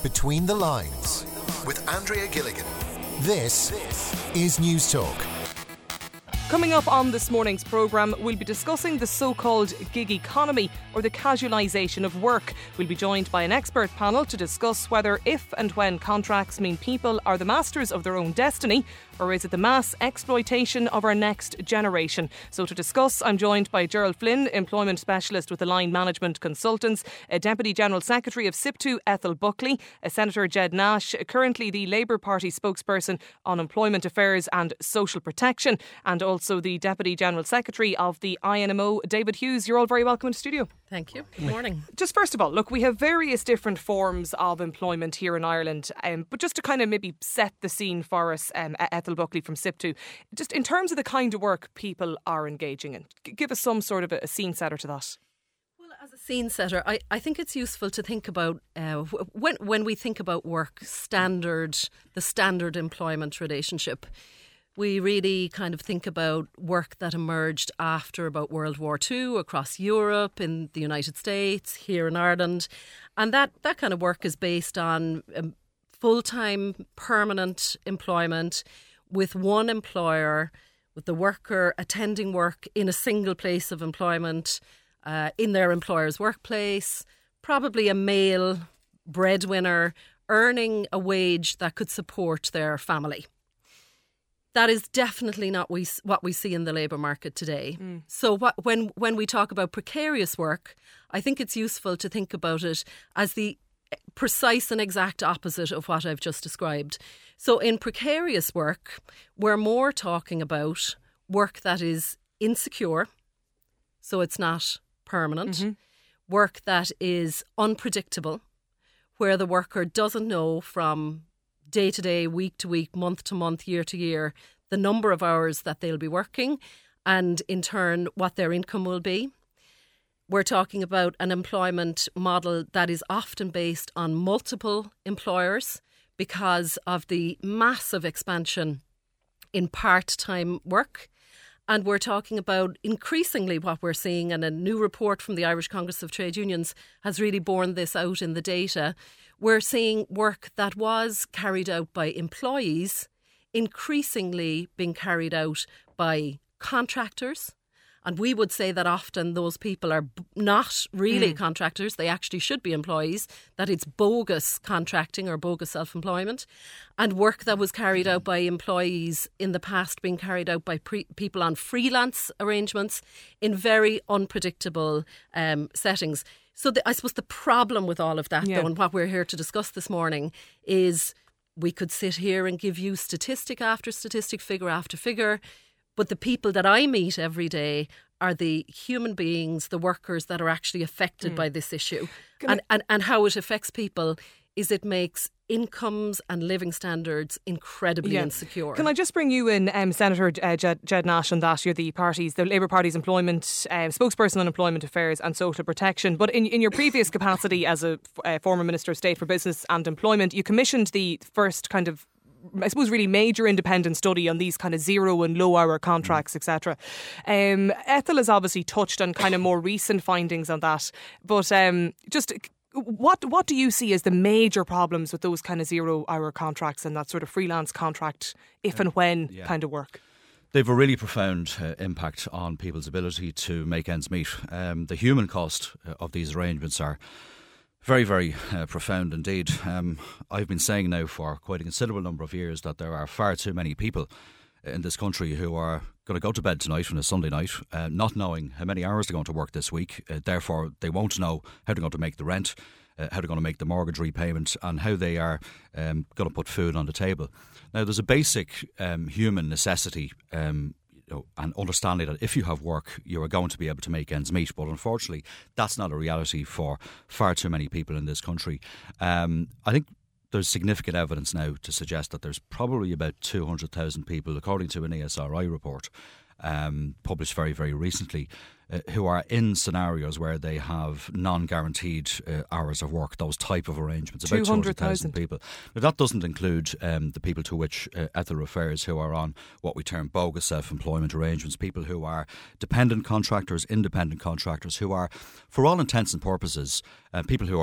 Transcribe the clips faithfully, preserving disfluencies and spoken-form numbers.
Between the Lines with Andrea Gilligan. This is News Talk. Coming up on this morning's programme, we'll be discussing the so-called gig economy or the casualisation of work. We'll be joined by an expert panel to discuss whether, if and when contracts mean people are the masters of their own destiny, or is it the mass exploitation of our next generation? So to discuss, I'm joined by Gerald Flynn, Employment Specialist with Align Management Consultants, a Deputy General Secretary of SIPTU, Ethel Buckley, a Senator Jed Nash, currently the Labour Party spokesperson on Employment Affairs and Social Protection, and also Also the Deputy General Secretary of the I N M O, David Hughes. You're all very welcome in the studio. Thank you. Good morning. Just first of all, look, we have various different forms of employment here in Ireland, um, but just to kind of maybe set the scene for us, um, Ethel Buckley from SIPTU, just in terms of the kind of work people are engaging in, give us some sort of a, a scene setter to that. Well, as a scene setter, I, I think it's useful to think about uh, when when we think about work, standard, the standard employment relationship. We really kind of think about work that emerged after about World War Two across Europe, in the United States, here in Ireland. And that, that kind of work is based on um, full-time, permanent employment with one employer, with the worker attending work in a single place of employment, uh, in their employer's workplace, probably a male breadwinner, earning a wage that could support their family. That is definitely not we, what we see in the labour market today. Mm. So what, when when we talk about precarious work, I think it's useful to think about it as the precise and exact opposite of what I've just described. So in precarious work, we're more talking about work that is insecure, so it's not permanent, mm-hmm. work that is unpredictable, where the worker doesn't know from day to day, week to week, month to month, year to year, the number of hours that they'll be working and in turn what their income will be. We're talking about an employment model that is often based on multiple employers because of the massive expansion in part-time work. And we're talking about increasingly what we're seeing, and a new report from the Irish Congress of Trade Unions has really borne this out in the data. We're seeing work that was carried out by employees increasingly being carried out by contractors. And we would say that often those people are b- not really mm. contractors. They actually should be employees, that it's bogus contracting or bogus self-employment. And work that was carried out by employees in the past being carried out by pre- people on freelance arrangements in very unpredictable um, settings. So the, I suppose the problem with all of that, yeah. though, and what we're here to discuss this morning is we could sit here and give you statistic after statistic, figure after figure, but the people that I meet every day are the human beings, the workers that are actually affected mm. by this issue. And, I- and and how it affects people is it makes incomes and living standards incredibly yeah. insecure. Can I just bring you in, um, Senator uh, Jed, Jed Nash, on that? You're the party's, the Labour Party's employment uh, spokesperson on Employment Affairs and Social Protection. But in, in your previous capacity as a uh, former Minister of State for Business and Employment, you commissioned the first kind of, I suppose, really major independent study on these kind of zero and low hour contracts, et cetera. Um, Ethel has obviously touched on kind of more recent findings on that, but um, just what what do you see as the major problems with those kind of zero hour contracts and that sort of freelance contract, if and when yeah. kind of work? They've a really profound uh, impact on people's ability to make ends meet. Um, the human cost of these arrangements are very, very uh, profound indeed. Um, I've been saying now for quite a considerable number of years that there are far too many people in this country who are going to go to bed tonight on a Sunday night, uh, not knowing how many hours they're going to work this week. Uh, therefore, they won't know how they're going to make the rent, uh, how they're going to make the mortgage repayment, and how they are um, going to put food on the table. Now, there's a basic um, human necessity um, you know, and understanding that if you have work, you are going to be able to make ends meet. But unfortunately, that's not a reality for far too many people in this country. Um, I think there's significant evidence now to suggest that there's probably about two hundred thousand people, according to an A S R I report um, published very, very recently, uh, who are in scenarios where they have non-guaranteed uh, hours of work, those type of arrangements. About two hundred thousand people. Now, that doesn't include um, the people to which uh, Ethel refers, who are on what we term bogus self-employment arrangements, people who are dependent contractors, independent contractors, who are, for all intents and purposes, uh, people who are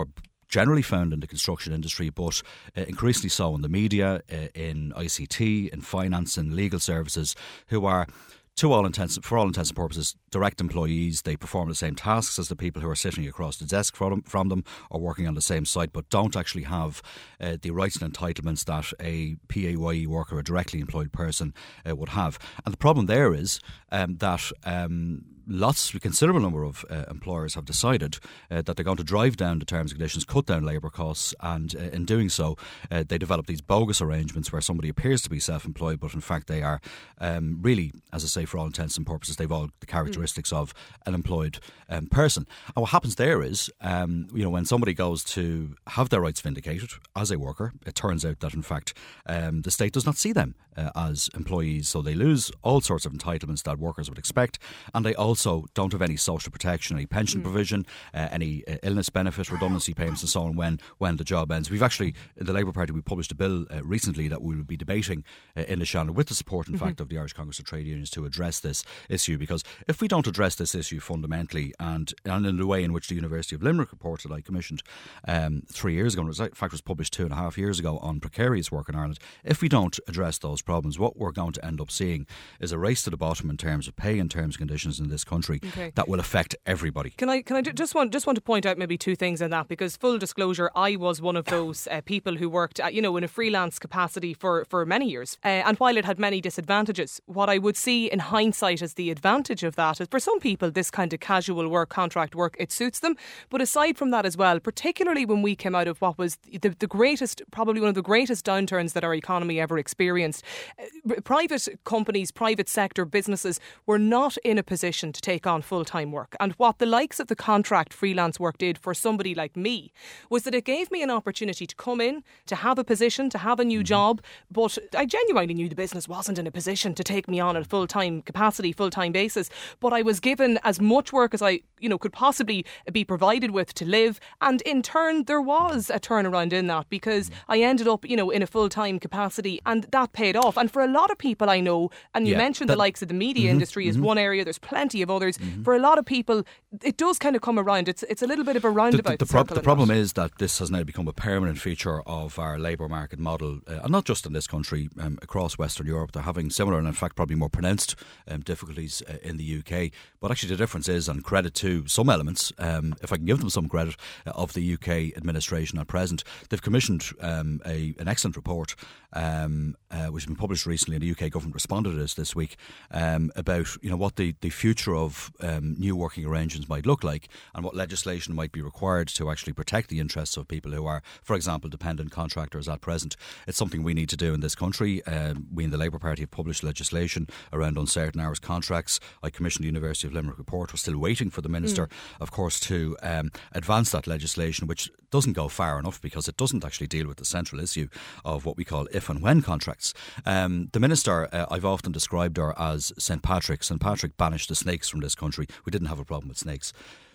generally found in the construction industry, but uh, increasingly so in the media, uh, in I C T, in finance and legal services, who are, to all intents, for all intents and purposes, direct employees. They perform the same tasks as the people who are sitting across the desk from, from them or working on the same site, but don't actually have uh, the rights and entitlements that a P A Y E worker, a directly employed person, uh, would have. And the problem there is um, that um, lots, a considerable number of uh, employers have decided uh, that they're going to drive down the terms and conditions, cut down labour costs, and uh, in doing so, uh, they develop these bogus arrangements where somebody appears to be self-employed, but in fact they are um, really, as I say, for all intents and purposes, they've all the characteristics mm. of an employed um, person. And what happens there is, um, you know, when somebody goes to have their rights vindicated as a worker, it turns out that in fact um, the state does not see them uh, as employees, so they lose all sorts of entitlements that workers would expect, and they also Also, don't have any social protection, any pension mm. provision, uh, any uh, illness benefit, redundancy payments, and so on when when the job ends. We've actually, in the Labour Party, we published a bill uh, recently that we will be debating uh, in the Shannon with the support, in mm-hmm. fact, of the Irish Congress of Trade Unions to address this issue. Because if we don't address this issue fundamentally, and, and in the way in which the University of Limerick report that I commissioned um, three years ago, in fact, was published two and a half years ago on precarious work in Ireland, if we don't address those problems, what we're going to end up seeing is a race to the bottom in terms of pay and terms and conditions in this country okay. that will affect everybody. Can I can I just want just want to point out maybe two things on that, because full disclosure, I was one of those uh, people who worked at, you know, in a freelance capacity for, for many years, uh, and while it had many disadvantages, what I would see in hindsight as the advantage of that is for some people this kind of casual work, contract work, it suits them. But aside from that as well, particularly when we came out of what was the, the greatest, probably one of the greatest downturns that our economy ever experienced, uh, private companies, private sector businesses were not in a position to take on full-time work. And what the likes of the contract freelance work did for somebody like me was that it gave me an opportunity to come in, to have a position, to have a new job, but I genuinely knew the business wasn't in a position to take me on at a full-time capacity, full-time basis, but I was given as much work as I, you know, could possibly be provided with to live, and in turn there was a turnaround in that, because I ended up, you know, in a full-time capacity, and that paid off. And for a lot of people I know, and you yeah, mentioned that, the likes of the media mm-hmm, industry is mm-hmm. one area, there's plenty of others. Mm-hmm. For a lot of people, it does kind of come around. It's it's a little bit of a roundabout. The, the, the, pro- the problem is that this has now become a permanent feature of our labour market model, uh, and not just in this country, um, across Western Europe. They're having similar and in fact probably more pronounced um, difficulties uh, in the U K. But actually the difference is, and credit to some elements, um, if I can give them some credit, uh, of the U K administration at present, they've commissioned um, a, an excellent report um, uh, which has been published recently, and the U K government responded to this this week, um, about, you know, what the, the future of um, new working arrangements might look like, and what legislation might be required to actually protect the interests of people who are, for example, dependent contractors at present. It's something we need to do in this country. Um, we in the Labour Party have published legislation around uncertain hours contracts. I commissioned the University of Limerick report. We're still waiting for the Minister, mm. of course, to um, advance that legislation, which doesn't go far enough because it doesn't actually deal with the central issue of what we call if and when contracts. Um, the Minister, uh, I've often described her as Saint Patrick. Saint Patrick banished the snakes from this country. We didn't have a problem with snakes.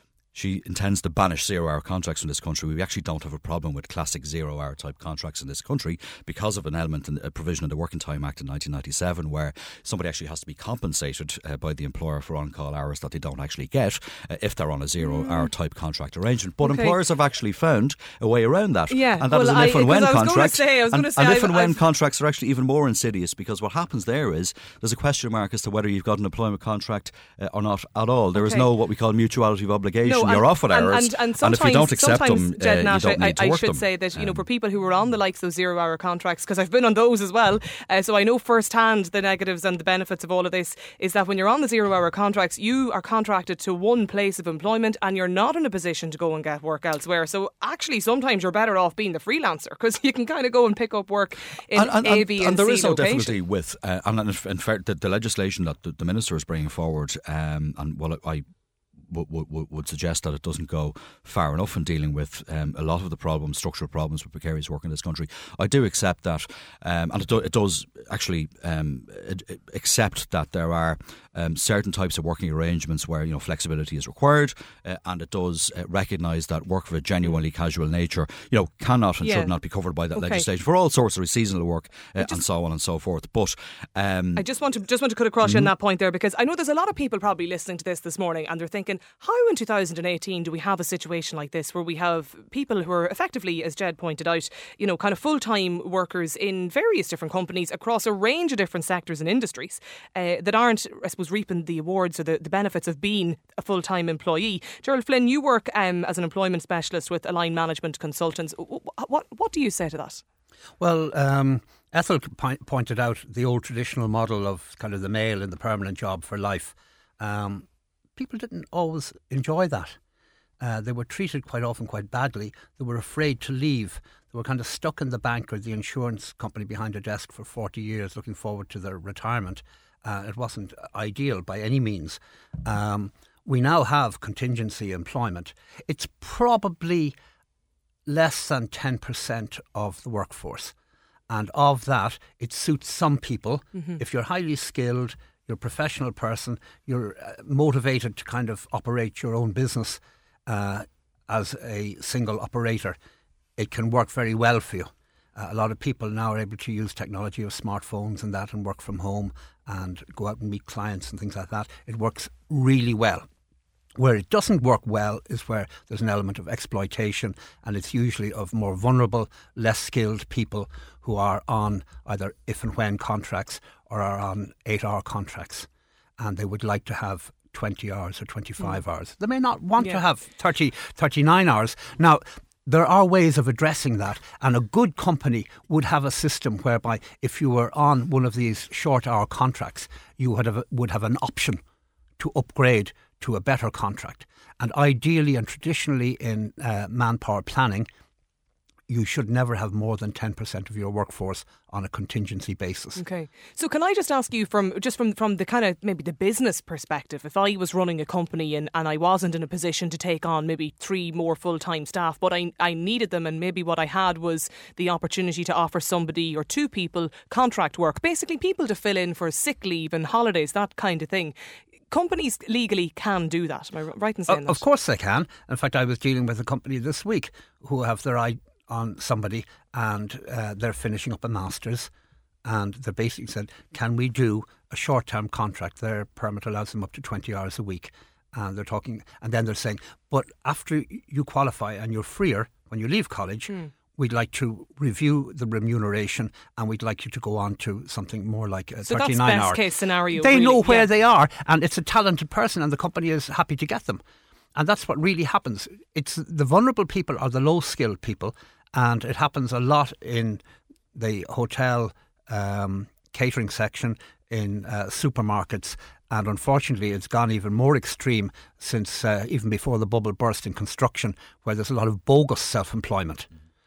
She intends to banish zero-hour contracts in this country. We actually don't have a problem with classic zero-hour type contracts in this country because of an element and a provision in the Working Time Act in nineteen ninety-seven where somebody actually has to be compensated uh, by the employer for on-call hours that they don't actually get uh, if they're on a zero-hour mm. type contract arrangement. But okay. employers have actually found a way around that. Yeah, and that well, is an if I, and when I was contract. Say, I was and, say, and I've, if and when I've, contracts are actually even more insidious, because what happens there is there's a question mark as to whether you've got an employment contract uh, or not at all. There okay. is no what we call mutuality of obligation. No, and, You're off at and, hours. And, and, and if you don't accept them, Jed uh, Nash, you don't I, need to I work should them. say that, you know, um, for people who were on the likes of zero-hour contracts, because I've been on those as well, uh, so I know firsthand the negatives and the benefits of all of this, is that when you're on the zero-hour contracts, you are contracted to one place of employment and you're not in a position to go and get work elsewhere. So actually, sometimes you're better off being the freelancer, because you can kind of go and pick up work in and, and, A, B and, and there C is no location. difficulty with, uh, and in fact, the, the legislation that the, the Minister is bringing forward, um, and well, I Would, would, would suggest that it doesn't go far enough in dealing with um, a lot of the problems, structural problems with precarious work in this country. I do accept that, um, and it, do, it does actually um, it, it accept that there are um, certain types of working arrangements where, you know, flexibility is required, uh, and it does uh, recognise that work of a genuinely casual nature, you know, cannot and yeah. should not be covered by that okay. legislation for all sorts of seasonal work uh, just, and so on and so forth. But um, I just want to just want to cut across mm-hmm. you on that point there, because I know there's a lot of people probably listening to this this morning and they're thinking, how in two thousand eighteen do we have a situation like this where we have people who are effectively, as Jed pointed out, you know, kind of full-time workers in various different companies across a range of different sectors and industries uh, that aren't, I suppose, reaping the awards or the, the benefits of being a full-time employee? Gerald Flynn, you work um, as an employment specialist with Align Management Consultants. What, what do you say to that? Well, um, Ethel point, pointed out the old traditional model of kind of the male in the permanent job for life. Um, people didn't always enjoy that. Uh, they were treated quite often quite badly. They were afraid to leave. They were kind of stuck in the bank or the insurance company behind a desk for forty years looking forward to their retirement. Uh, it wasn't ideal by any means. Um, we now have contingency employment. It's probably less than ten percent of the workforce. And of that, it suits some people. Mm-hmm. If you're highly skilled, you're a professional person, you're uh, motivated to kind of operate your own business uh, as a single operator, it can work very well for you. Uh, a lot of people now are able to use technology of smartphones and that and work from home and go out and meet clients and things like that. It works really well. Where it doesn't work well is where there's an element of exploitation, and it's usually of more vulnerable, less skilled people who are on either if and when contracts or are on eight-hour contracts, and they would like to have twenty hours or twenty-five mm. hours. They may not want yeah. to have thirty, thirty-nine hours. Now, there are ways of addressing that, and a good company would have a system whereby if you were on one of these short-hour contracts, you would have, would have an option to upgrade to a better contract. And ideally and traditionally in uh, manpower planning, you should never have more than ten percent of your workforce on a contingency basis. Okay. So can I just ask you from just from, from the kind of maybe the business perspective, if I was running a company and, and I wasn't in a position to take on maybe three more full-time staff, but I, I needed them, and maybe what I had was the opportunity to offer somebody or two people contract work, basically people to fill in for sick leave and holidays, that kind of thing. Companies legally can do that. Am I right in saying uh, that? Of course they can. In fact, I was dealing with a company this week who have their eye on somebody and uh, they're finishing up a master's, and they basically said, can we do a short-term contract? Their permit allows them up to twenty hours a week. And they're talking, and then they're saying, but after you qualify and you're freer when you leave college, mm. we'd like to review the remuneration and we'd like you to go on to something more like a so thirty-nine hour. So that's best case scenario. They really. know where yeah. they are, and it's a talented person, and the company is happy to get them. And that's what really happens. It's the vulnerable people are the low-skilled people, and it happens a lot in the hotel um, catering section, in uh, supermarkets, and unfortunately it's gone even more extreme since uh, even before the bubble burst in construction, where there's a lot of bogus self-employment.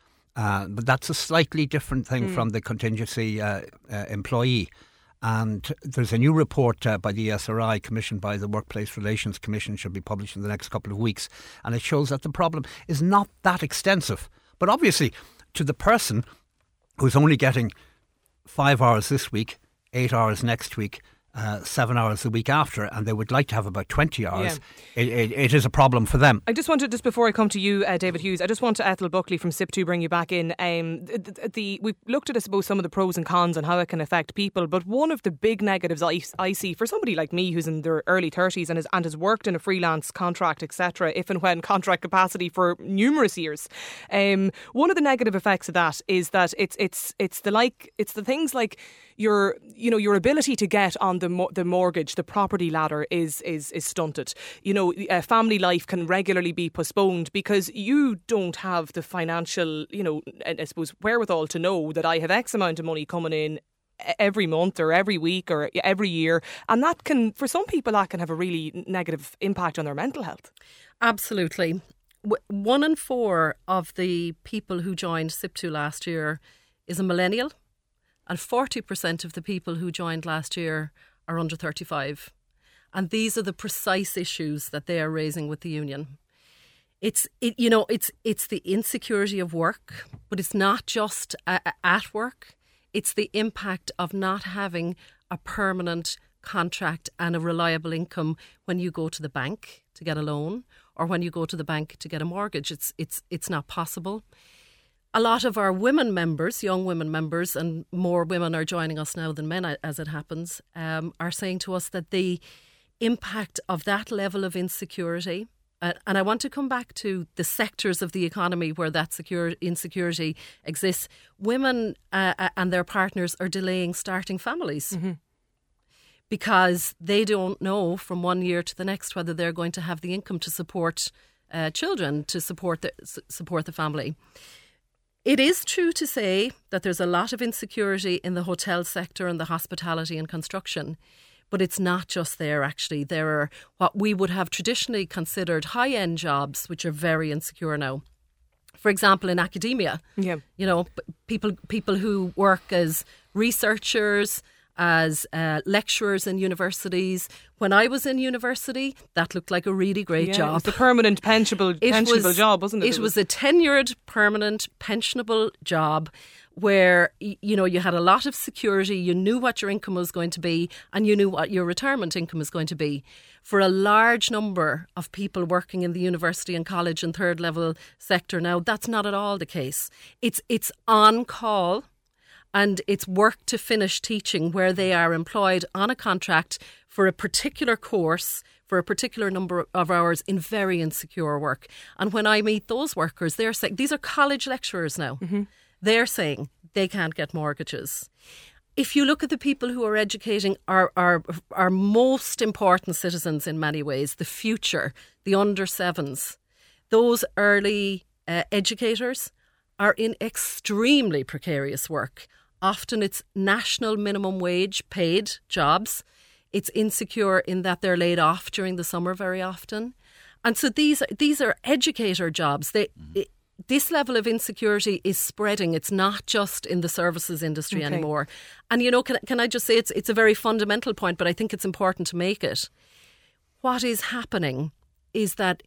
Uh, but that's a slightly different thing mm. from the contingency uh, uh, employee. And there's a new report uh, by the E S R I commissioned by the Workplace Relations Commission, should be published in the next couple of weeks, and it shows that the problem is not that extensive. But obviously, to the person who's only getting five hours this week, eight hours next week, Uh, seven hours a week after, and they would like to have about twenty hours, yeah. it, it, it is a problem for them. I just wanted, just before I come to you, uh, David Hughes, I just want to Ethel Buckley from S I P two bring you back in. Um, the, the, we've looked at, I suppose, some of the pros and cons and how it can affect people, but one of the big negatives I, I see for somebody like me who's in their early thirties and has, and has worked in a freelance contract, et cetera, if and when contract capacity for numerous years, um, one of the negative effects of that is that it's it's it's the like it's the things like your you know your ability to get on the The, the mortgage, the property ladder is is is stunted. You know, uh, family life can regularly be postponed because you don't have the financial, you know, I suppose, wherewithal to know that I have X amount of money coming in every month or every week or every year, and that can, for some people, that can have a really negative impact on their mental health. Absolutely. One in four of the people who joined S I P two last year is a millennial, and forty percent of the people who joined last year are under thirty-five, and these are the precise issues that they are raising with the union. It's it, you know it's it's the insecurity of work, but it's not just a, a, at work. It's the impact of not having a permanent contract and a reliable income when you go to the bank to get a loan, or when you go to the bank to get a mortgage. It's it's it's not possible. A lot of our women members, young women members, and more women are joining us now than men, as it happens, um, are saying to us that the impact of that level of insecurity. Uh, and I want to come back to the sectors of the economy where that secure, insecurity exists. Women uh, and their partners are delaying starting families mm-hmm. because they don't know from one year to the next whether they're going to have the income to support uh, children, to support the, support the family. It is true to say that there's a lot of insecurity in the hotel sector and the hospitality and construction. But it's not just there, actually. There are what we would have traditionally considered high-end jobs, which are very insecure now. For example, in academia, yeah. you know, people people who work as researchers, as uh, lecturers in universities. When I was in university, that looked like a really great yeah, job. It was a permanent pensionable, pensionable was, job, wasn't it? It, it was, was a tenured, permanent, pensionable job where, you know, you had a lot of security, you knew what your income was going to be, and you knew what your retirement income was going to be. For a large number of people working in the university and college and third level sector now, that's not at all the case. It's it's on call and it's work to finish teaching where they are employed on a contract for a particular course for a particular number of hours in very insecure work. And when I meet those workers, they're saying, these are college lecturers now. Mm-hmm. They're saying they can't get mortgages. If you look at the people who are educating our, our, our most important citizens in many ways, the future, the under sevens, those early uh, educators are in extremely precarious work. Often it's national minimum wage paid jobs. It's insecure in that they're laid off during the summer very often. And so these, these are educator jobs. They... Mm-hmm. It, This level of insecurity is spreading. It's not just in the services industry okay. anymore. And, you know, can, can I just say it's it's a very fundamental point, but I think it's important to make it. What is happening is that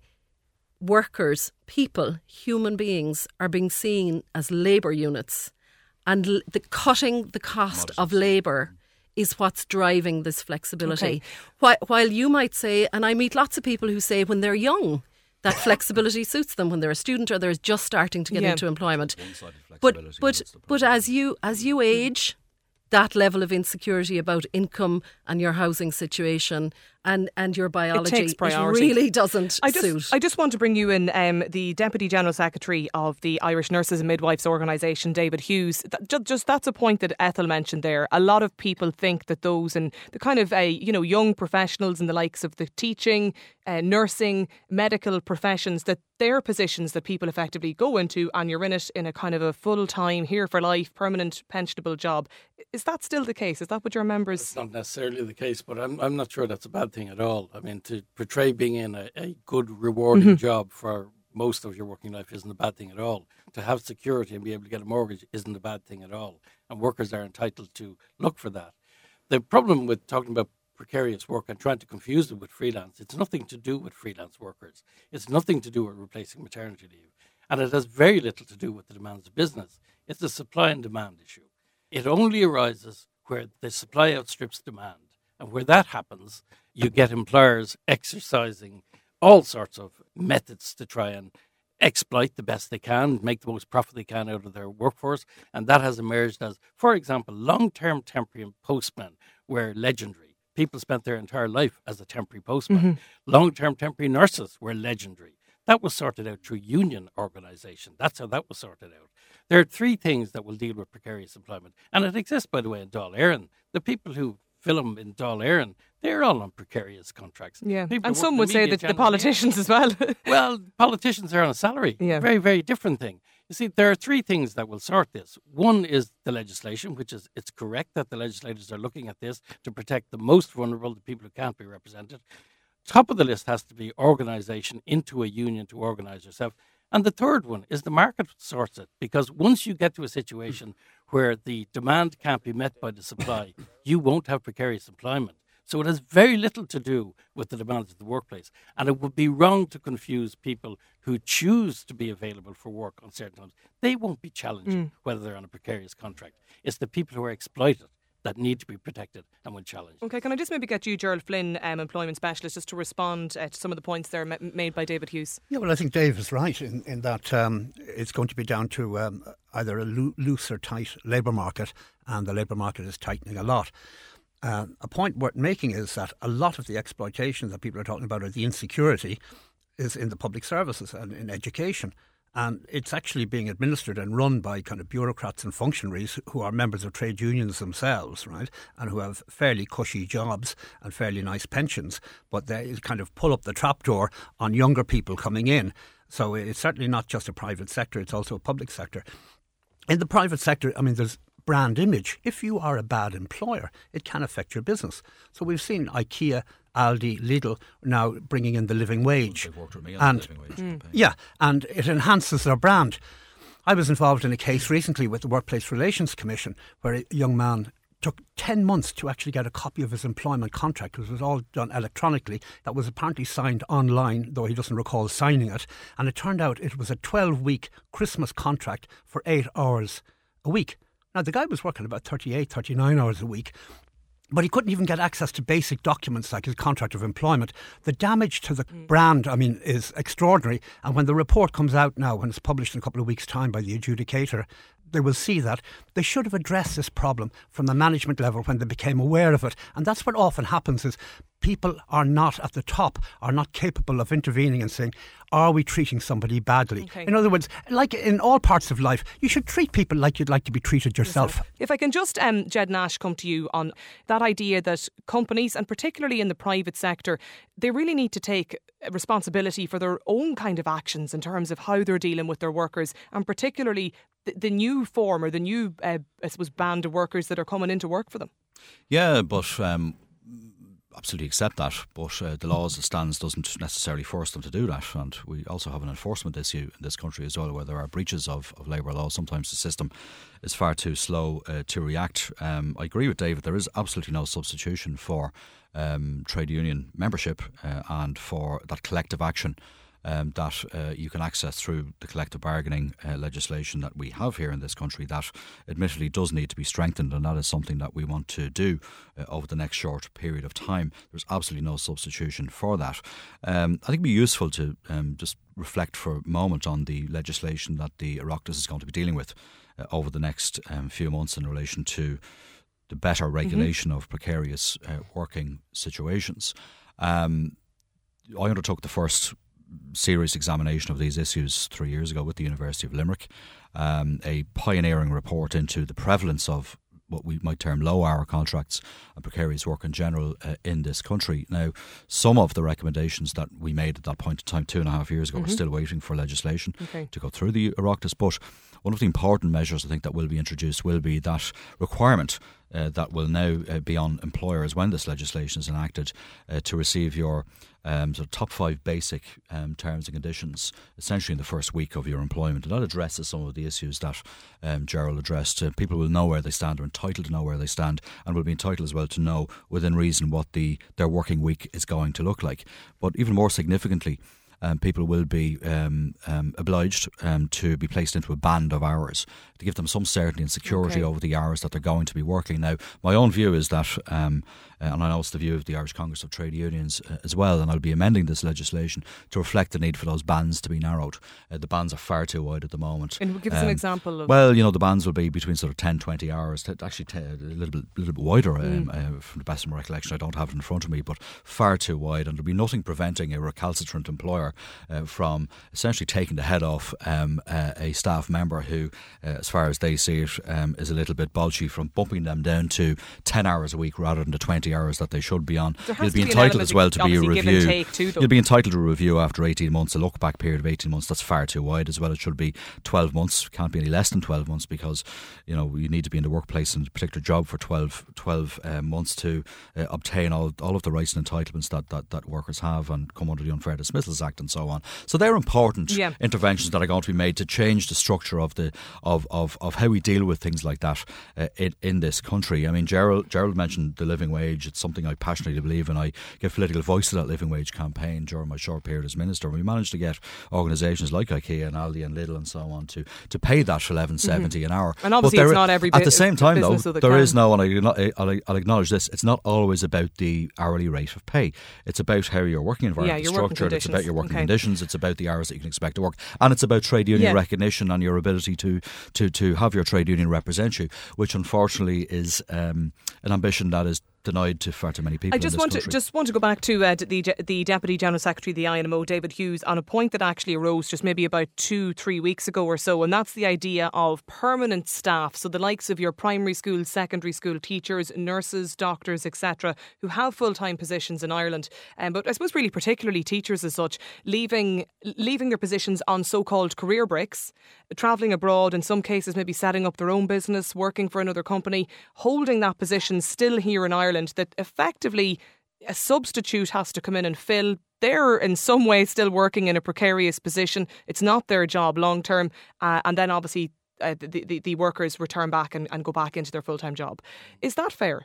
workers, people, human beings are being seen as labour units. And l- the cutting the cost of labour is what's driving this flexibility. Okay. While, while you might say, and I meet lots of people who say when they're young, that flexibility suits them when they're a student or they're just starting to get yeah. into employment. But but but as you as you age, that level of insecurity about income and your housing situation and, and your biology, it, takes priority. It really doesn't I just, suit. I just want to bring you in um, the Deputy General Secretary of the Irish Nurses and Midwives Organisation, David Hughes. That, just, just that's a point that Ethel mentioned there. A lot of people think that those and the kind of uh, you know young professionals and the likes of the teaching, uh, nursing, medical professions, that they're positions that people effectively go into and you're in it in a kind of a full-time, here for life, permanent pensionable job. Is that still the case? Is that what your members... It's not necessarily the case, but I'm I'm not sure that's a bad thing at all. I mean, to portray being in a, a good, rewarding mm-hmm. job for most of your working life isn't a bad thing at all. To have security and be able to get a mortgage isn't a bad thing at all. And workers are entitled to look for that. The problem with talking about precarious work and trying to confuse it with freelance, it's nothing to do with freelance workers. It's nothing to do with replacing maternity leave. And it has very little to do with the demands of business. It's a supply and demand issue. It only arises where the supply outstrips demand. And where that happens, you get employers exercising all sorts of methods to try and exploit the best they can, make the most profit they can out of their workforce. And that has emerged as, for example, long-term temporary postmen were legendary. People spent their entire life as a temporary postman. Mm-hmm. Long-term temporary nurses were legendary. That was sorted out through union organisation. That's how that was sorted out. There are three things that will deal with precarious employment. And it exists, by the way, in Dáil Éireann. The people who film in Dáil Éireann, they're all on precarious contracts. Yeah, people and some would say that the politicians as well. Well, politicians are on a salary. Yeah. Very, very different thing. You see, there are three things that will sort this. One is the legislation, which is, it's correct that the legislators are looking at this to protect the most vulnerable, the people who can't be represented. Top of the list has to be organisation into a union to organise yourself. And the third one is the market sorts it. Because once you get to a situation where the demand can't be met by the supply, you won't have precarious employment. So it has very little to do with the demands of the workplace. And it would be wrong to confuse people who choose to be available for work on certain times. They won't be challenged mm. whether they're on a precarious contract. It's the people who are exploited that need to be protected and will challenge. Okay, can I just maybe get you, Gerald Flynn, um, employment specialist, just to respond uh, to some of the points there m- made by David Hughes? Yeah, well, I think Dave is right in, in that um, it's going to be down to um, either a lo- loose or tight labour market, and the labour market is tightening a lot. Uh, a point worth making is that a lot of the exploitation that people are talking about, or the insecurity, is in the public services and in education. And it's actually being administered and run by kind of bureaucrats and functionaries who are members of trade unions themselves, right? And who have fairly cushy jobs and fairly nice pensions, but they kind of pull up the trapdoor on younger people coming in. So it's certainly not just a private sector, it's also a public sector. In the private sector, I mean, there's brand image. If you are a bad employer, it can affect your business. So we've seen IKEA, Aldi, Lidl now bringing in the living wage. They've worked with me on and, the living wage campaign. Yeah, and it enhances their brand. I was involved in a case recently with the Workplace Relations Commission where a young man took ten months to actually get a copy of his employment contract, because it was all done electronically. That was apparently signed online, though he doesn't recall signing it. And it turned out it was a twelve-week Christmas contract for eight hours a week. Now, the guy was working about thirty-eight, thirty-nine hours a week, but he couldn't even get access to basic documents like his contract of employment. The damage to the mm. brand, I mean, is extraordinary. And when the report comes out now, when it's published in a couple of weeks' time by the adjudicator, they will see that they should have addressed this problem from the management level when they became aware of it. And that's what often happens is people are not at the top, are not capable of intervening and saying, are we treating somebody badly? Okay. In other words, like in all parts of life, you should treat people like you'd like to be treated yourself. If I can just, um, Jed Nash, come to you on that idea that companies, and particularly in the private sector, they really need to take responsibility for their own kind of actions in terms of how they're dealing with their workers, and particularly the, the new form or the new, uh, I suppose, band of workers that are coming into work for them. Yeah, but um, absolutely accept that. But uh, the law as it stands doesn't necessarily force them to do that. And we also have an enforcement issue in this country as well, where there are breaches of, of labour law. Sometimes the system is far too slow uh, to react. Um, I agree with David. There is absolutely no substitution for um, trade union membership uh, and for that collective action Um, that uh, you can access through the collective bargaining uh, legislation that we have here in this country, that admittedly does need to be strengthened, and that is something that we want to do uh, over the next short period of time. There's absolutely no substitution for that. Um, I think it would be useful to um, just reflect for a moment on the legislation that the Oireachtas is going to be dealing with uh, over the next um, few months in relation to the better regulation mm-hmm. of precarious uh, working situations. Um, I undertook the first serious examination of these issues three years ago with the University of Limerick, um, a pioneering report into the prevalence of what we might term low-hour contracts and precarious work in general uh, in this country. Now, some of the recommendations that we made at that point in time, two and a half years ago, mm-hmm. we're still waiting for legislation okay. to go through the Oireachtas. But one of the important measures I think that will be introduced will be that requirement uh, that will now uh, be on employers when this legislation is enacted uh, to receive your um, sort of top five basic um, terms and conditions essentially in the first week of your employment. And that addresses some of the issues that um, Gerald addressed. Uh, people will know where they stand, are entitled to know where they stand, and will be entitled as well to know within reason what the their working week is going to look like. But even more significantly, Um, people will be um, um, obliged um, to be placed into a band of hours to give them some certainty and security okay. over the hours that they're going to be working. Now, my own view is that, um, and I know it's the view of the Irish Congress of Trade Unions uh, as well, and I'll be amending this legislation to reflect the need for those bands to be narrowed. Uh, the bands are far too wide at the moment. And give us um, an example of... Well, you know, the bands will be between sort of ten, twenty hours, to actually t- a little bit, little bit wider um, mm. uh, from the best of my recollection. I don't have it in front of me, but far too wide, and there'll be nothing preventing a recalcitrant employer Uh, from essentially taking the head off um, uh, a staff member who, uh, as far as they see it, um, is a little bit bulgy, from bumping them down to ten hours a week rather than the twenty hours that they should be on. You'll be entitled as well to be a review. You'll be entitled to a review after eighteen months, a look back period of eighteen months. That's far too wide as well. It should be twelve months. Can't be any less than twelve months, because you know you need to be in the workplace in a particular job for twelve, twelve uh, months to uh, obtain all all of the rights and entitlements that, that, that workers have and come under the Unfair Dismissals Act and so on. So they're important yeah. interventions that are going to be made to change the structure of the of, of, of how we deal with things like that uh, in, in this country. I mean, Gerald Gerald mentioned the living wage. It's something I passionately believe in. I give political voice to that living wage campaign during my short period as minister. We managed to get organisations like IKEA and Aldi and Lidl and so on to, to pay that eleven seventy mm-hmm. an hour. And obviously it's not every At the same time, though, there can. is no, and I, I'll, I'll acknowledge this, it's not always about the hourly rate of pay. It's about how your working environment yeah, is your structured. It's about your working okay. conditions. It's about the hours that you can expect to work, and it's about trade union yeah. recognition and your ability to, to, to have your trade union represent you, which unfortunately is um, an ambition that is denied to far too many people. I just in this want country. to just want to go back to uh, the the Deputy General Secretary of the I N M O, David Hughes, on a point that actually arose just maybe about two, three weeks ago or so, and that's the idea of permanent staff. So the likes of your primary school, secondary school teachers, nurses, doctors, et cetera, who have full time positions in Ireland, um, but I suppose really particularly teachers as such, leaving leaving their positions on so-called career breaks, travelling abroad, in some cases maybe setting up their own business, working for another company, holding that position still here in Ireland, that effectively a substitute has to come in and fill. They're in some way still working in a precarious position. It's not their job long term. Uh, and then obviously uh, the, the, the workers return back and, and go back into their full-time job. Is that fair?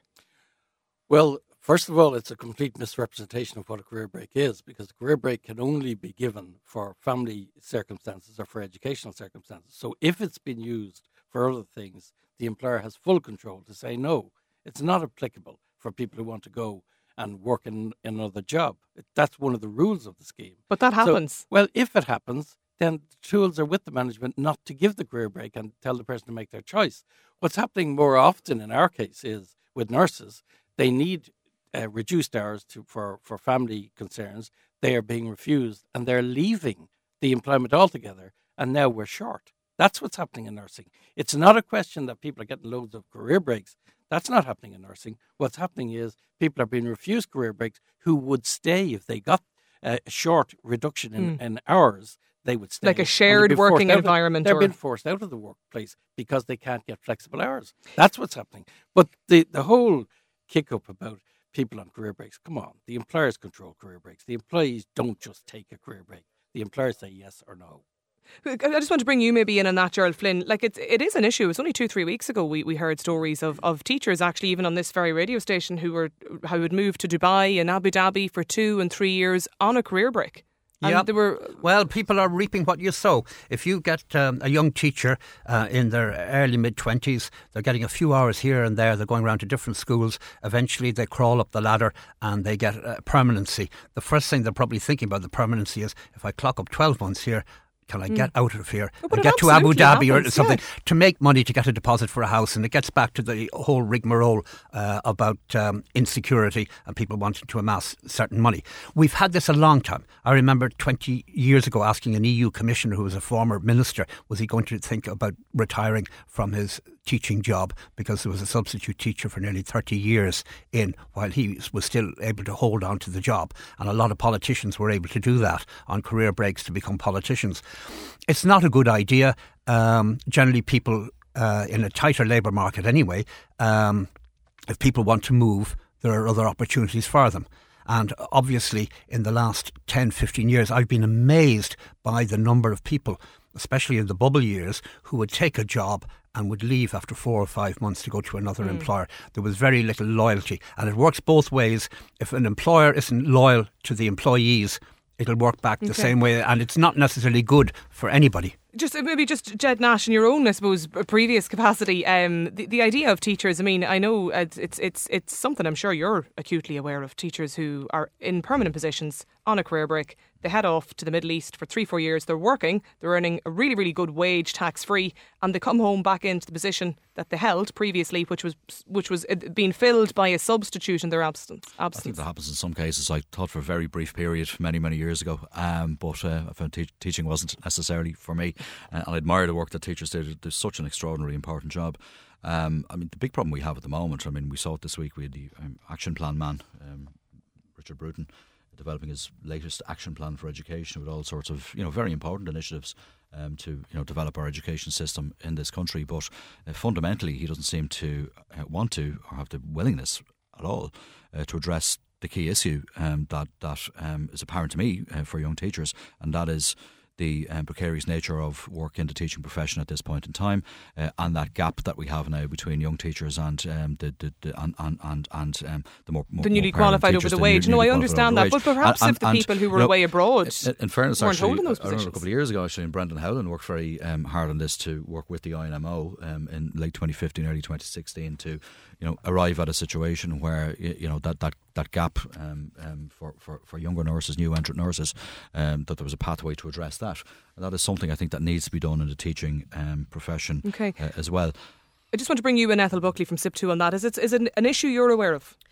Well, first of all, it's a complete misrepresentation of what a career break is, because a career break can only be given for family circumstances or for educational circumstances. So if it's been used for other things, the employer has full control to say, no, it's not applicable for people who want to go and work in, in another job. That's one of the rules of the scheme. But that happens. So, well, if it happens, then the tools are with the management not to give the career break and tell the person to make their choice. What's happening more often in our case is with nurses, they need uh, reduced hours to, for, for family concerns. They are being refused and they're leaving the employment altogether, and now we're short. That's what's happening in nursing. It's not a question that people are getting loads of career breaks. That's not happening in nursing. What's happening is people are being refused career breaks who would stay if they got a short reduction in, mm. in hours. They would stay. Like a shared working environment. Of, they're or... being forced out of the workplace because they can't get flexible hours. That's what's happening. But the, the whole kick up about people on career breaks, come on, the employers control career breaks. The employees don't just take a career break. The employers say yes or no. I just want to bring you maybe in on that, Gerald Flynn. Like it's, it is an issue. It's only two, three weeks ago we, we heard stories of, of teachers actually even on this very radio station who were who had moved to Dubai and Abu Dhabi for two and three years on a career break. Yeah, were... well, people are reaping what you sow. If you get um, a young teacher uh, in their early mid-twenties, they're getting a few hours here and there, they're going around to different schools, eventually they crawl up the ladder and they get uh, permanency. The first thing they're probably thinking about the permanency is, if I clock up twelve months here, can I get mm. out of here oh, and get to Abu Dhabi happens, or something yeah. to make money to get a deposit for a house? And it gets back to the whole rigmarole uh, about um, insecurity and people wanting to amass certain money. We've had this a long time. I remember twenty years ago asking an E U commissioner who was a former minister, was he going to think about retiring from his teaching job because there was a substitute teacher for nearly thirty years in while he was still able to hold on to the job. And a lot of politicians were able to do that on career breaks to become politicians. It's not a good idea. Um, generally people uh, in a tighter labour market anyway, um, if people want to move, there are other opportunities for them. And obviously in the last ten, fifteen years I've been amazed by the number of people, especially in the bubble years, who would take a job and would leave after four or five months to go to another mm. employer. There was very little loyalty, and it works both ways. If an employer isn't loyal to the employees, it'll work back the okay. same way, and it's not necessarily good for anybody. Just maybe just Jed Nash in your own, I suppose, previous capacity. Um, the, the idea of teachers. I mean, I know it's it's it's something I'm sure you're acutely aware of. Teachers who are in permanent positions on a career break. They head off to the Middle East for three, four years. They're working. They're earning a really, really good wage, tax free, and they come home back into the position that they held previously, which was which was being filled by a substitute in their absence. absence. I think that happens in some cases. I taught for a very brief period many, many years ago, um, but uh, I found te- teaching wasn't necessarily for me. Uh, and I admire the work that teachers do. They're such an extraordinary, important job. Um, I mean, the big problem we have at the moment, I mean, we saw it this week. We had the um, action plan man, um, Richard Bruton, developing his latest action plan for education with all sorts of, you know, very important initiatives um, to, you know, develop our education system in this country. But uh, fundamentally, he doesn't seem to uh, want to or have the willingness at all uh, to address the key issue um, that that um, is apparent to me uh, for young teachers, and that is the um, precarious nature of work in the teaching profession at this point in time, uh, and that gap that we have now between young teachers and um, the, the, the and and and, and um, the more the newly qualified over the wage. No, I understand that, but perhaps and, if the and, people who were you know, away abroad, in, in fairness, weren't actually, holding those I remember positions. a couple of years ago, actually, and Brendan Howland worked very um, hard on this to work with the I N M O um, in late twenty fifteen, early twenty sixteen to, you know, arrive at a situation where, you know, that that that gap um, um, for, for for younger nurses, new entrant nurses, um, that there was a pathway to address that. And that is something I think that needs to be done in the teaching um, profession okay. uh, as well. I just want to bring you in, Ethel Buckley from S I P two, on that. Is it is it an issue you're aware of?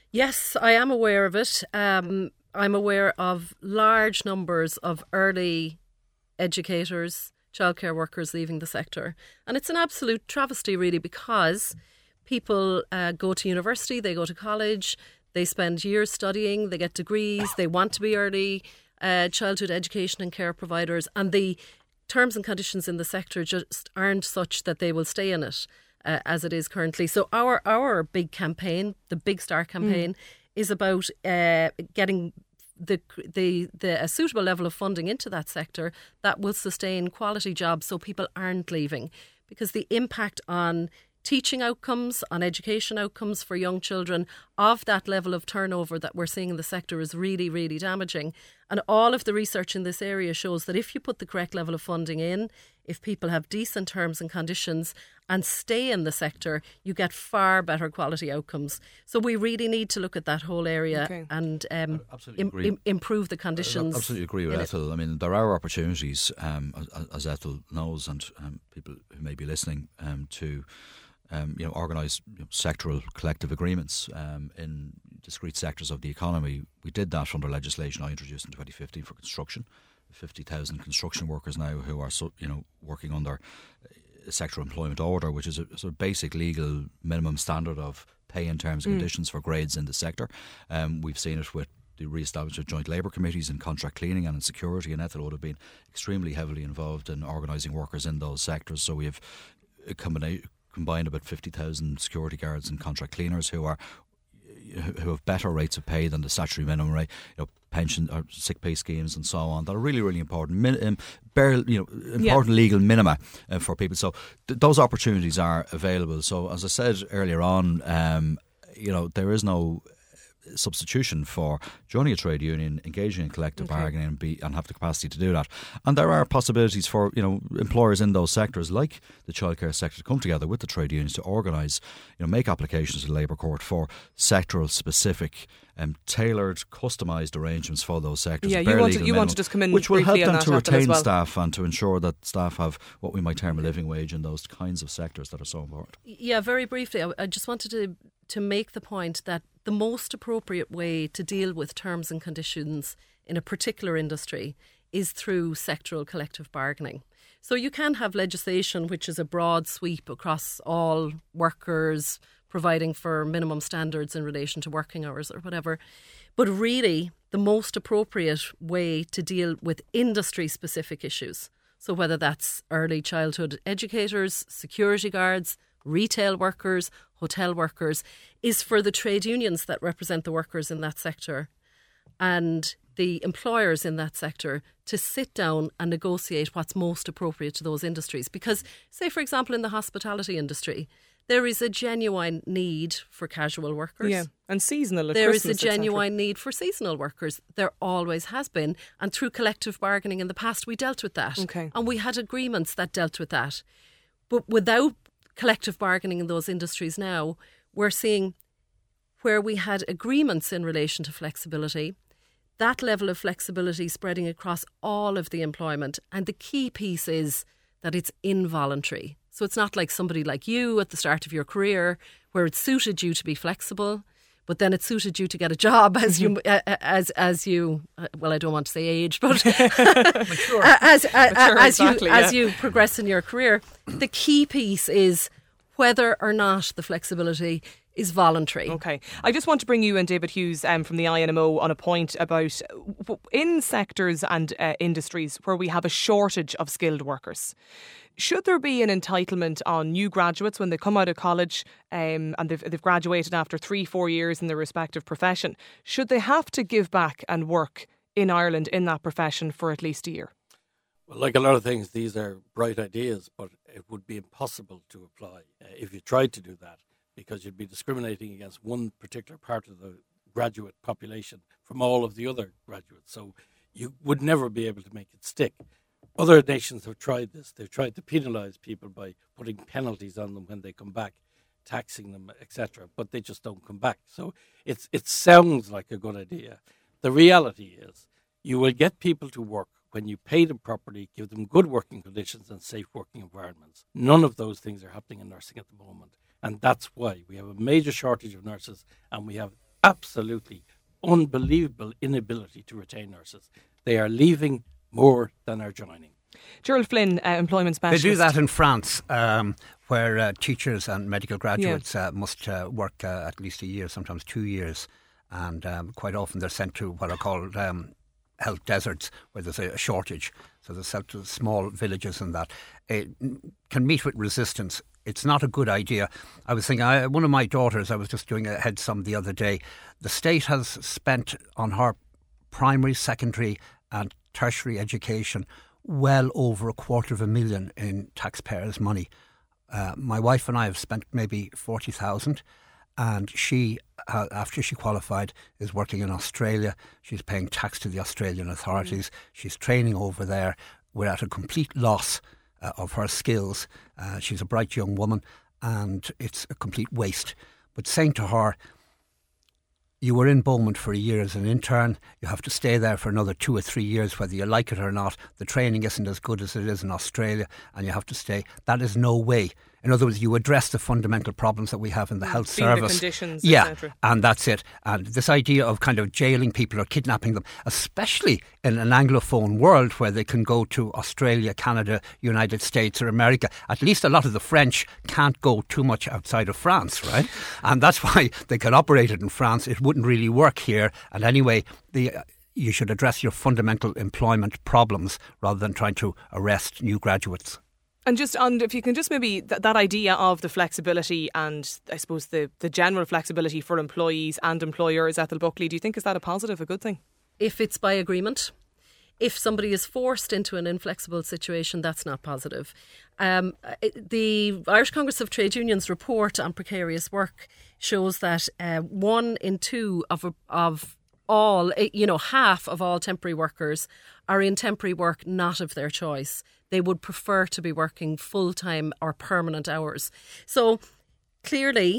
Yes, I am aware of it. Um, I'm aware of large numbers of early educators, childcare workers leaving the sector. And it's an absolute travesty, really, because people uh, go to university, they go to college, they spend years studying, they get degrees, they want to be early uh, childhood education and care providers, and the terms and conditions in the sector just aren't such that they will stay in it uh, as it is currently. So our our big campaign, the Big Start campaign, mm. is about uh, getting the the the a suitable level of funding into that sector that will sustain quality jobs so people aren't leaving, because the impact on teaching outcomes, on education outcomes for young children of that level of turnover that we're seeing in the sector is really, really damaging. And all of the research in this area shows that if you put the correct level of funding in, if people have decent terms and conditions and stay in the sector, you get far better quality outcomes. So we really need to look at that whole area okay. and um, im- im- improve the conditions. I absolutely agree with Ethel. I mean, there are opportunities, um, as, as Ethel knows, and um, people who may be listening, um, to Um, you know, organise you know, sectoral collective agreements um, in discrete sectors of the economy. We did that under legislation I introduced in twenty fifteen for construction. fifty thousand construction workers now who are, so, you know, working under a sectoral employment order, which is a sort of basic legal minimum standard of pay and terms and mm. conditions for grades in the sector. Um, we've seen it with the re-establishment of joint labour committees in contract cleaning and in security, and Ethel would have been extremely heavily involved in organising workers in those sectors. So we have a combination combined about fifty thousand security guards and contract cleaners who are who have better rates of pay than the statutory minimum rate, you know, pension or sick pay schemes and so on, that are really, really important, Min, um, bare, you know, important yeah. legal minima uh, for people. So th- those opportunities are available. So as I said earlier on, um, you know, there is no substitution for joining a trade union, engaging in collective okay. bargaining, and be and have the capacity to do that. And there are possibilities for, you know, employers in those sectors, like the childcare sector, to come together with the trade unions to organise, you know, make applications to the Labour Court for sectoral specific um, tailored, customised arrangements for those sectors. Yeah, you want to, you want to just come in, which will help them to retain well. staff and to ensure that staff have what we might term a living wage in those kinds of sectors that are so important. Yeah, very briefly, I, I just wanted to to make the point that the most appropriate way to deal with terms and conditions in a particular industry is through sectoral collective bargaining. So you can have legislation which is a broad sweep across all workers, providing for minimum standards in relation to working hours or whatever. But really, the most appropriate way to deal with industry-specific issues, so whether that's early childhood educators, security guards, retail workers, hotel workers, is for the trade unions that represent the workers in that sector and the employers in that sector to sit down and negotiate what's most appropriate to those industries. Because, say, for example, in the hospitality industry, there is a genuine need for casual workers. Yeah, and seasonal. There Christmas, is a genuine need for seasonal workers. There always has been. And through collective bargaining in the past, we dealt with that. Okay. And we had agreements that dealt with that. But without collective bargaining in those industries now, we're seeing where we had agreements in relation to flexibility, that level of flexibility spreading across all of the employment. And the key piece is that it's involuntary. So it's not like somebody like you at the start of your career where it suited you to be flexible, but then it suited you to get a job as you, uh, as as you. Uh, well, I don't want to say age, but Mature. as uh, Mature, as exactly, you yeah. as you progress in your career, the key piece is whether or not the flexibility is voluntary. Okay. I just want to bring you and David Hughes um, from the I N M O on a point about uh, in sectors and uh, industries where we have a shortage of skilled workers. Should there be an entitlement on new graduates when they come out of college um, and they've, they've graduated after three, four years in their respective profession? Should they have to give back and work in Ireland in that profession for at least a year? Well, like a lot of things, these are bright ideas, but it would be impossible to apply uh, if you tried to do that, because you'd be discriminating against one particular part of the graduate population from all of the other graduates. So you would never be able to make it stick. Other nations have tried this. They've tried to penalise people by putting penalties on them when they come back, taxing them, et cetera. But they just don't come back. So it's it sounds like a good idea. The reality is you will get people to work when you pay them properly, give them good working conditions and safe working environments. None of those things are happening in nursing at the moment. And that's why we have a major shortage of nurses and we have absolutely unbelievable inability to retain nurses. They are leaving more than are joining. Gerald Flynn, uh, employment specialist. They do that in France, um, where uh, teachers and medical graduates yeah. uh, must uh, work uh, at least a year, sometimes two years. And um, quite often they're sent to what are called um, health deserts, where there's a shortage. So they're sent to small villages and that. It can meet with resistance. It's not a good idea. I was thinking, I, one of my daughters, I was just doing a head sum the other day. The state has spent on her primary, secondary and tertiary education well over a quarter of a million in taxpayers' money. Uh, my wife and I have spent maybe forty thousand, and she, uh, after she qualified, is working in Australia. She's paying tax to the Australian authorities. Mm. She's training over there. We're at a complete loss uh, of her skills. Uh, she's a bright young woman, and it's a complete waste. But saying to her, you were in Beaumont for a year as an intern. You have to stay there for another two or three years, whether you like it or not. The training isn't as good as it is in Australia, and you have to stay. That is no way. In other words, you address the fundamental problems that we have in the health Being service. The conditions, yeah, et cetera. And that's it. And this idea of kind of jailing people or kidnapping them, especially in an Anglophone world where they can go to Australia, Canada, United States or America. At least a lot of the French can't go too much outside of France, right? And that's why they can operate it in France. It wouldn't really work here. And anyway, the you should address your fundamental employment problems rather than trying to arrest new graduates. And just on, if you can just maybe th- that idea of the flexibility and I suppose the, the general flexibility for employees and employers, Ethel Buckley, do you think is that a positive, a good thing? If it's by agreement. If somebody is forced into an inflexible situation, that's not positive. Um, the Irish Congress of Trade Unions report on precarious work shows that uh, one in two of of all, you know, half of all temporary workers are in temporary work not of their choice. They would prefer to be working full-time or permanent hours. So clearly,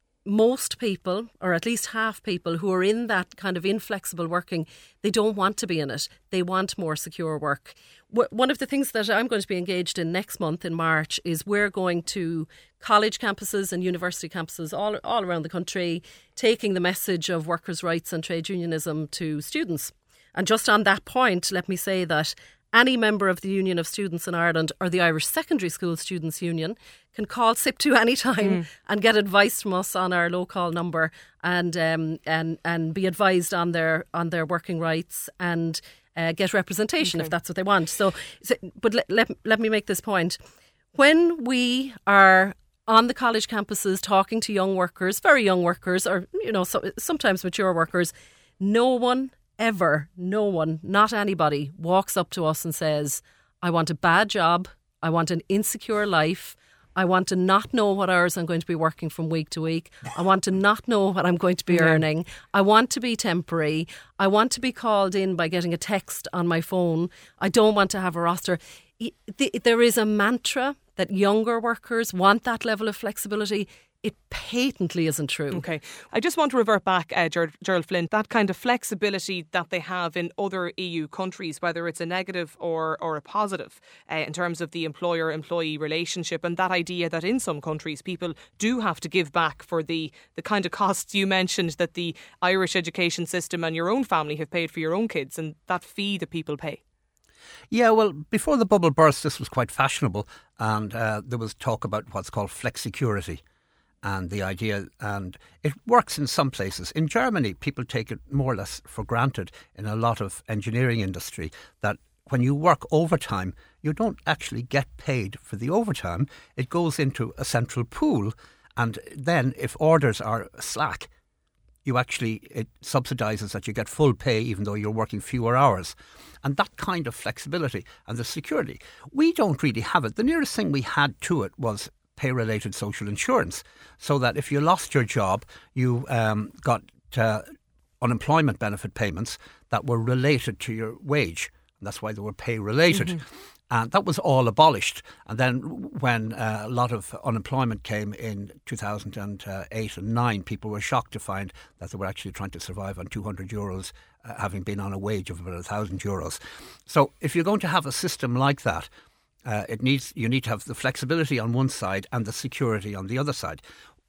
most people, or at least half people who are in that kind of inflexible working, they don't want to be in it. They want more secure work. One of the things that I'm going to be engaged in next month in March is we're going to college campuses and university campuses all, all around the country, taking the message of workers' rights and trade unionism to students. And just on that point, let me say that any member of the Union of Students in Ireland or the Irish Secondary School Students' Union can call S I P T U anytime mm. and get advice from us on our low call number and um, and and be advised on their on their working rights and uh, get representation okay. if that's what they want. So, so but let, let let me make this point: when we are on the college campuses talking to young workers, very young workers, or you know, so, sometimes mature workers, no one. Ever, no one, not anybody, walks up to us and says, I want a bad job, I want an insecure life, I want to not know what hours I'm going to be working from week to week, I want to not know what I'm going to be yeah. earning, I want to be temporary, I want to be called in by getting a text on my phone, I don't want to have a roster. There is a mantra that younger workers want that level of flexibility. It patently isn't true. Okay. I just want to revert back, uh, Ger- Gerald Flynn, that kind of flexibility that they have in other E U countries, whether it's a negative or, or a positive uh, in terms of the employer-employee relationship, and that idea that in some countries people do have to give back for the, the kind of costs you mentioned that the Irish education system and your own family have paid for your own kids, and that fee that people pay. Yeah, well, before the bubble burst, this was quite fashionable, and uh, there was talk about what's called flexicurity. And the idea, and it works in some places. In Germany, people take it more or less for granted in a lot of engineering industry that when you work overtime, you don't actually get paid for the overtime. It goes into a central pool. And then if orders are slack, you actually, it subsidises that you get full pay even though you're working fewer hours. And that kind of flexibility and the security, we don't really have it. The nearest thing we had to it was pay-related social insurance, so that if you lost your job, you um, got uh, unemployment benefit payments that were related to your wage. And that's why they were pay-related. Mm-hmm. And that was all abolished. And then when uh, a lot of unemployment came in two thousand eight and nine, people were shocked to find that they were actually trying to survive on two hundred euros, uh, having been on a wage of about one thousand euros. So if you're going to have a system like that, Uh, it needs you need to have the flexibility on one side and the security on the other side.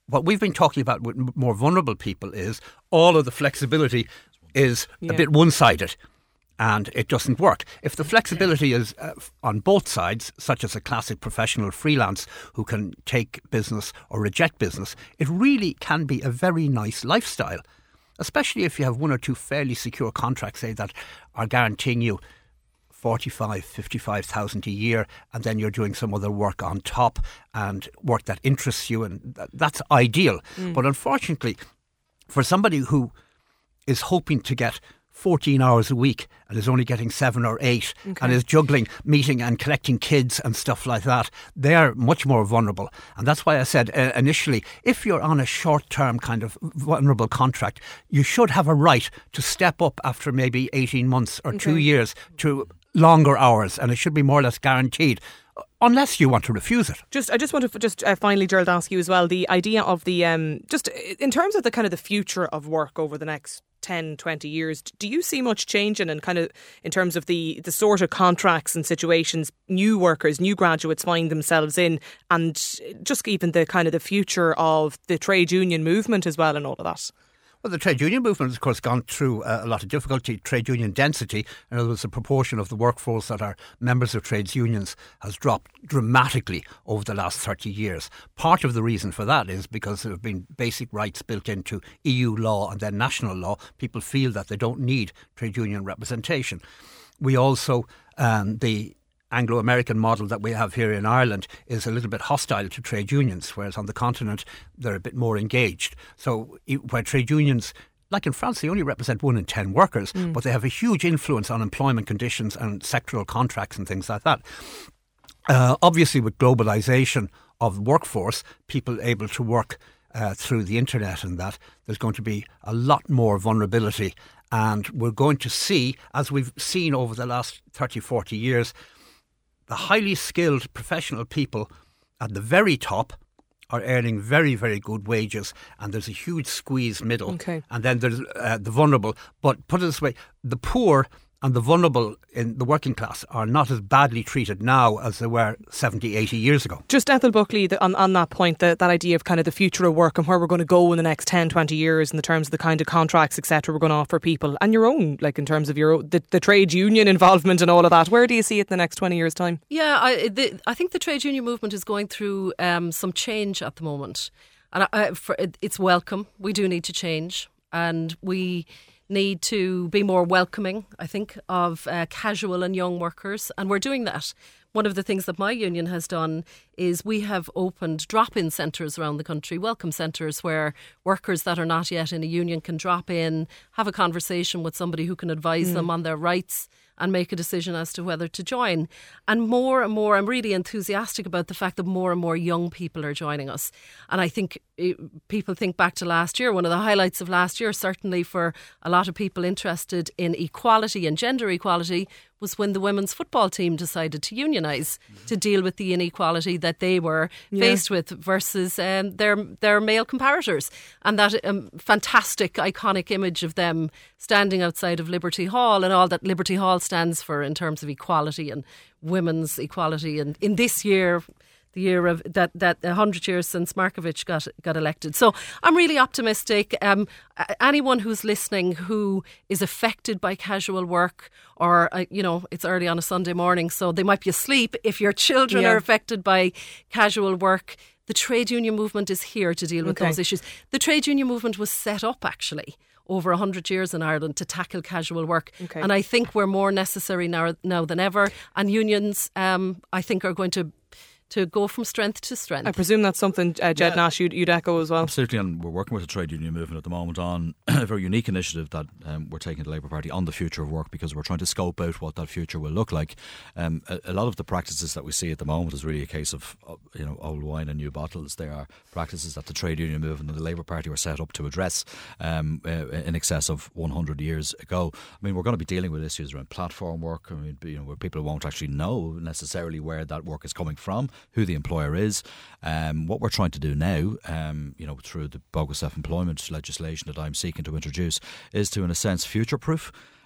what we've been talking about with m- more vulnerable people is all of the flexibility is Yeah. a bit one-sided. And it doesn't work. If the flexibility is uh, on both sides, such as a classic professional freelance who can take business or reject business, it really can be a very nice lifestyle, especially if you have one or two fairly secure contracts, say, that are guaranteeing you forty-five, fifty-five thousand a year, and then you're doing some other work on top and work that interests you, and th- that's ideal. Mm. But unfortunately, for somebody who is hoping to get fourteen hours a week and is only getting seven or eight okay. and is juggling meeting and collecting kids and stuff like that, they are much more vulnerable. And that's why I said uh, initially, if you're on a short-term kind of vulnerable contract, you should have a right to step up after maybe eighteen months or okay. two years to longer hours, and it should be more or less guaranteed. Unless you want to refuse it. Just, I just want to just uh, finally, Gerald, ask you as well, the idea of the, um, just in terms of the kind of the future of work over the next ten, twenty years, do you see much changing in kind of in terms of the, the sort of contracts and situations new workers, new graduates find themselves in, and just even the kind of the future of the trade union movement as well and all of that? Well, the trade union movement has, of course, gone through uh, a lot of difficulty. Trade union density, in other words, the proportion of the workforce that are members of trades unions has dropped dramatically over the last thirty years. Part of the reason for that is because there have been basic rights built into E U law and then national law. People feel that they don't need trade union representation. We also, um, the Anglo-American model that we have here in Ireland is a little bit hostile to trade unions, whereas on the continent they're a bit more engaged. So where trade unions, like in France, they only represent one in ten workers, mm. but they have a huge influence on employment conditions and sectoral contracts and things like that. Uh, obviously, with globalisation of the workforce, people able to work uh, through the internet and that, there's going to be a lot more vulnerability. And we're going to see, as we've seen over the last thirty, forty years, the highly skilled professional people at the very top are earning very, very good wages, and there's a huge squeeze middle. Okay. And then there's uh, the vulnerable. But put it this way, the poor and the vulnerable in the working class are not as badly treated now as they were seventy, eighty years ago. Just Ethel Buckley, the, on, on that point, the, that idea of kind of the future of work and where we're going to go in the next ten, twenty years in the terms of the kind of contracts, et cetera, we're going to offer people, and your own, like in terms of your own, the, the trade union involvement and all of that. Where do you see it in the next twenty years' time? Yeah, I, the, I think the trade union movement is going through um, some change at the moment. And I, I, for, it, it's welcome. We do need to change. And we need to be more welcoming, I think, of uh, casual and young workers. And we're doing that. One of the things that my union has done is we have opened drop-in centres around the country, welcome centres where workers that are not yet in a union can drop in, have a conversation with somebody who can advise mm. them on their rights and make a decision as to whether to join. And more and more, I'm really enthusiastic about the fact that more and more young people are joining us. And I think it, people think back to last year, one of the highlights of last year, certainly for a lot of people interested in equality and gender equality, was when the women's football team decided to unionise mm-hmm. to deal with the inequality that they were yeah. faced with versus um, their their male comparators. And that um, fantastic, iconic image of them standing outside of Liberty Hall and all that Liberty Hall stands for in terms of equality and women's equality. And in this year, the year of that that one hundred years since Markovic got got elected. So I'm really optimistic. Um, anyone who's listening who is affected by casual work, or uh, you know, it's early on a Sunday morning, so they might be asleep. If your children yeah. are affected by casual work, the trade union movement is here to deal with okay. those issues. The trade union movement was set up actually over one hundred years in Ireland to tackle casual work. Okay. And I think we're more necessary now, now than ever. And unions, um, I think, are going to to go from strength to strength. I presume that's something, uh, Jed yeah. Nash, you'd, you'd echo as well. Absolutely, and we're working with the trade union movement at the moment on a very unique initiative that um, we're taking to the Labour Party on the future of work, because we're trying to scope out what that future will look like. Um, a, a lot of the practices that we see at the moment is really a case of, uh, you know, old wine and new bottles. They are practices that the trade union movement and the Labour Party were set up to address um, uh, in excess of one hundred years ago. I mean, we're going to be dealing with issues around platform work. I mean, you know, where people won't actually know necessarily where that work is coming from, who the employer is. Um, what we're trying to do now, um, you know, through the bogus self-employment legislation that I'm seeking to introduce, is to, in a sense, future-proof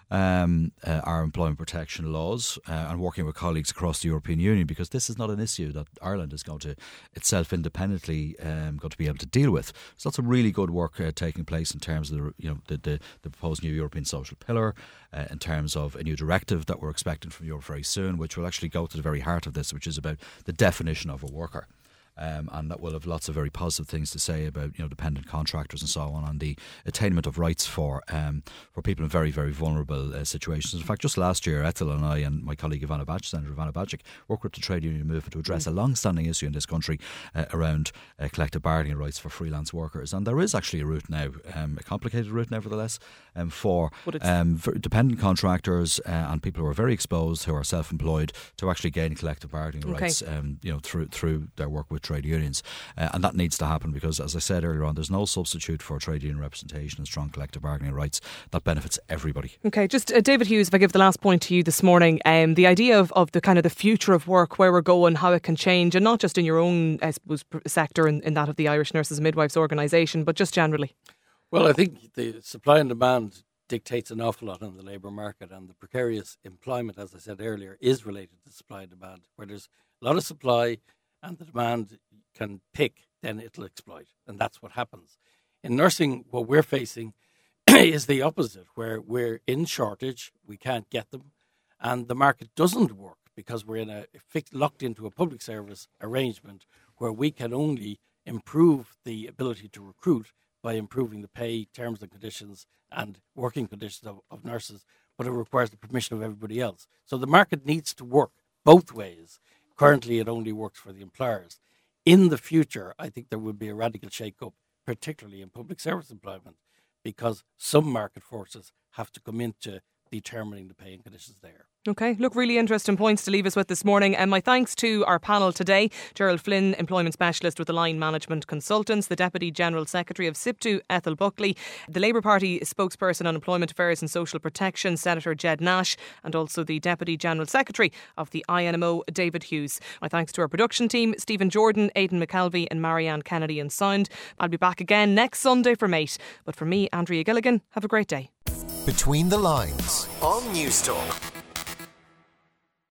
um, uh, our employment protection laws uh, and working with colleagues across the European Union, because this is not an issue that Ireland is going to itself independently um, going to be able to deal with. So that's a really good work uh, taking place in terms of the, you know, the, the, the proposed new European social pillar, uh, in terms of a new directive that we're expecting from Europe very soon, which will actually go to the very heart of this, which is about the definition of a worker. Um, and that will have lots of very positive things to say about, you know, dependent contractors and so on, and the attainment of rights for um, for people in very, very vulnerable uh, situations. In fact, just last year, Ethel and I and my colleague Ivana Bacic, Senator Ivana Bacic, worked with the trade union movement to address a long-standing issue in this country uh, around uh, collective bargaining rights for freelance workers. And there is actually a route now, um, a complicated route nevertheless, um, for um, for dependent contractors uh, and people who are very exposed, who are self-employed, to actually gain collective bargaining okay. rights, um, you know, through through their work with trade unions, uh, and that needs to happen because, as I said earlier on, there's no substitute for trade union representation and strong collective bargaining rights that benefits everybody. Okay, just uh, David Hughes, if I give the last point to you this morning, um, the idea of, of the kind of the future of work, where we're going, how it can change, and not just in your own, I suppose, sector, in, in that of the Irish Nurses and Midwives organisation, but just generally. Well, I think the supply and demand dictates an awful lot on the labour market, and the precarious employment, as I said earlier, is related to supply and demand, where there's a lot of supply and the demand can pick, then it'll exploit. And that's what happens. In nursing, what we're facing is the opposite, where we're in shortage, we can't get them, and the market doesn't work because we're in a fixed, locked into a public service arrangement where we can only improve the ability to recruit by improving the pay, terms and conditions and working conditions of, of nurses, but it requires the permission of everybody else. So the market needs to work both ways. Currently, it only works for the employers. In the future, I think there will be a radical shake-up, particularly in public service employment, because some market forces have to come into determining the pay and conditions there. OK, look, really interesting points to leave us with this morning. And my thanks to our panel today: Gerald Flynn, Employment Specialist with the Line Management Consultants, the Deputy General Secretary of SIPTU, Ethel Buckley, the Labour Party Spokesperson on Employment Affairs and Social Protection, Senator Jed Nash, and also the Deputy General Secretary of the I N M O, David Hughes. My thanks to our production team: Stephen Jordan, Aidan McKelvey and Marianne Kennedy in sound. I'll be back again next Sunday for Mate. But for me, Andrea Gilligan, have a great day. Between the Lines on News Talk.